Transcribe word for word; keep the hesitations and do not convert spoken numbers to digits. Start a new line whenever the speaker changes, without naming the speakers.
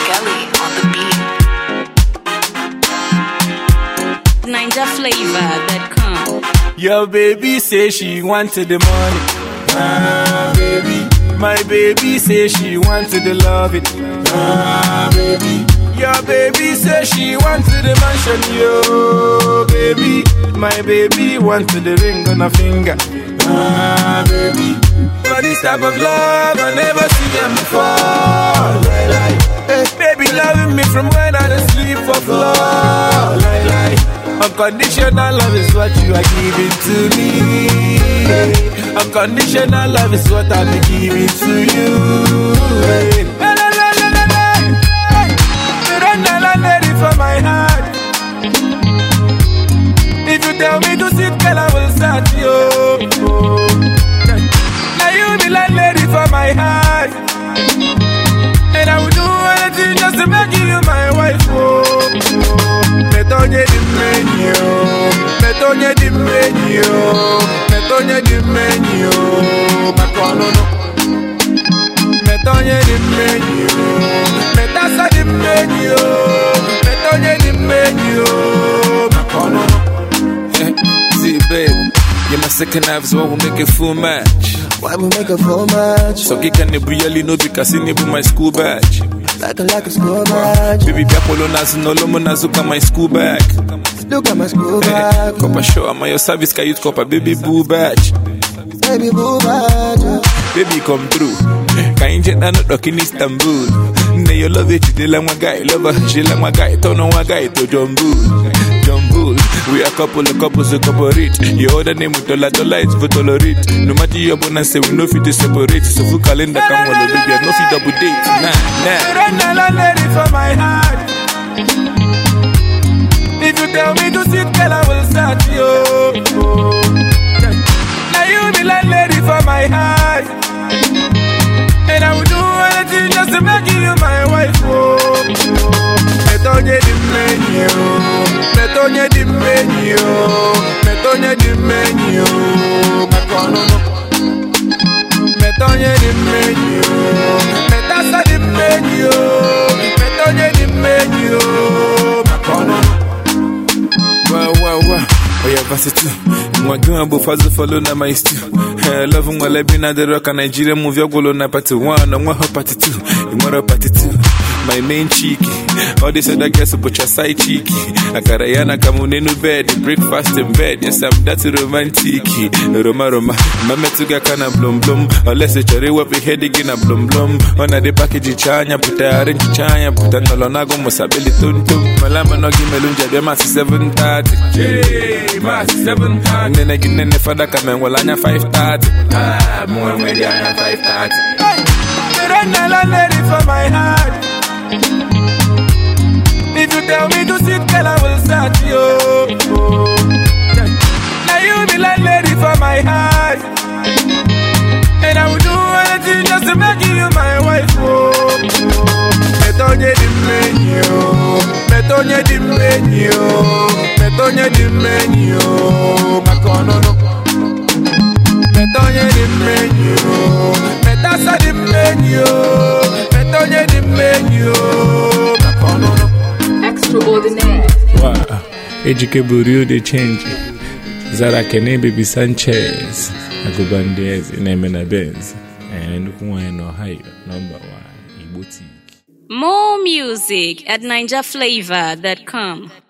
Kelly on the beat. Ninja Flavor dot com.
Your baby say she wanted the money. Ah, baby. My baby say she wanted the love it. Ah, baby. Your baby say she wanted the mansion. Yo, baby. My baby wanted the ring on her finger. Ah, baby. For this type of love, I never seen them before. Lie, lie. Hey, baby loving me from when I don't sleep for floor. Lie, lie. Unconditional love is what you are giving to me. Unconditional love is what I'm giving to you. Hey. Lady for my heart. If you tell me to sit, girl, I will start you. Now you be like lady for my heart, and I will do anything just to make you my wife. Oh, Metonye di menu, Metonye di menu, Metonye di menu, Makono no. Metonye di menu, Metasa di menu, Metonye di menu, Makono no. See, babe, you're my second half, so we'll make a full match.
Why we make a full match?
So you can really know because you need my school badge.
Like a like a school badge.
Baby, Piapolo Nazu no Lomo Nazuka my school bag.
Look at my school bag.
Copper show, I'm your service, can you copper baby boo badge?
Baby boo badge.
Baby come through. Can you get that knock in Istanbul? Now you love it, you like my guy, love her, she like my guy, turn on my guy to Jumbo. Jumbo, we a couple of couples, a couple rich. Your other name with Tola Tola, it's for tolerate. No matter your bonus, say we no fit to separate. So for calendar, come on, baby, no fit double date. Nah, nah. Run lady for my heart. If you tell me to sit, girl, I will start you. Now you be like lady for my heart, and I will do anything just to make you my wife. Oh, Metonye di menu, Metonye di menu, Metonye di menu, Makono no. Metonye di menu, Metasa di menu, Metonye di menu, Makono no. Wow, wow, wow. Oh yeah, verse two. My girl, but fast follow na my stew. I love him while I been at the rock and Nigeria movie. I go on party one, and one party two, and one party two. My main cheeky, all this other girls put your side cheeky. I carayana come in bed, breakfast in bed. Yes, I'm that romantic. Roma Roma, mama tuga kana blum blum. Unless it's a real head again a blum blum. On the package chanya, put a orange chanya, put a nolonago musabili tuntum. Malama no give me lunja, be mass seven thirty. Hey, mass seven thirty. And then again, then the father come and well, I'm five thirty. Ah, more when you're five thirty. Run a lady for my heart. If you tell me to sit, girl, I will start you. Now you be like lady for my heart, and I will do anything just to make you my wife. Oh, Metonye di menu, Metonye di menu, Metonye di menu, Makono no. Metonye di menu, Metasa di menu, Metonye di menu, Makono no.
Extraordinaire.
Wow, Ejike Burio de change. Zara Kene Baby Sanchez, Agubandez, Nemena Benz, and Kuan Ohio, number one, Ibuti.
More music at ninja flavor dot com.